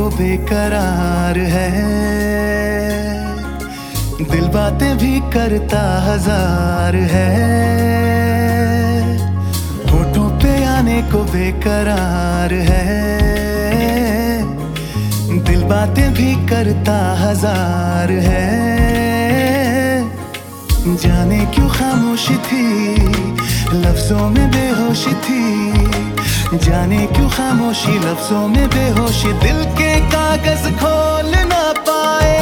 वो बेकरार है। दिल बातें भी करता हजार है, होठों पे आने को बेकरार है। दिल बातें भी करता हजार है। जाने क्यों खामोशी थी, लफ्जों में बेहोशी थी। जाने क्यों खामोशी, लफ्जों में बेहोशी। दिल के कागज खोल ना पाए।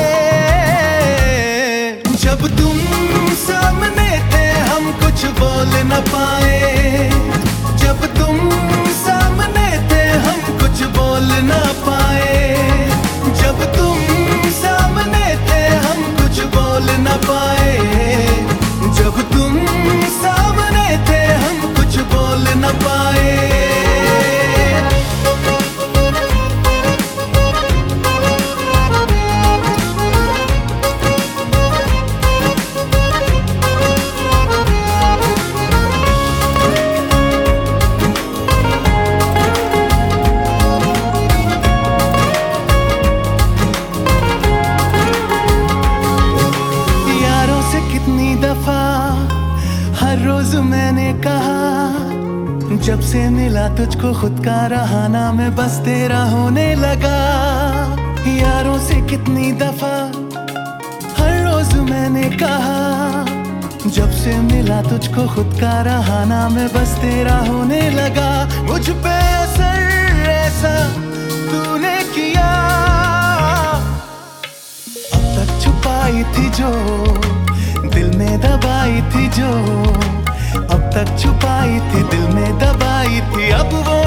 जब तुम सामने थे हम कुछ बोल न पाए। जब तुम सामने थे हम कुछ बोल न पाए। जब तुम सामने थे हम कुछ बोल न पाए। जब तुम सामने थे हम कुछ बोल न पाए। कितनी दफा हर रोज मैंने कहा, जब से मिला तुझको खुद का रहा ना मैं बस तेरा होने लगा। यारों से कितनी दफा हर रोज मैंने कहा, जब से मिला तुझको खुद का रहा ना मैं बस तेरा होने लगा। मुझ पे असर ऐसा तूने किया, अब तक छुपाई थी जो दिल में दबाई थी, जो अब तक छुपाई थी दिल में दबाई थी। अब वो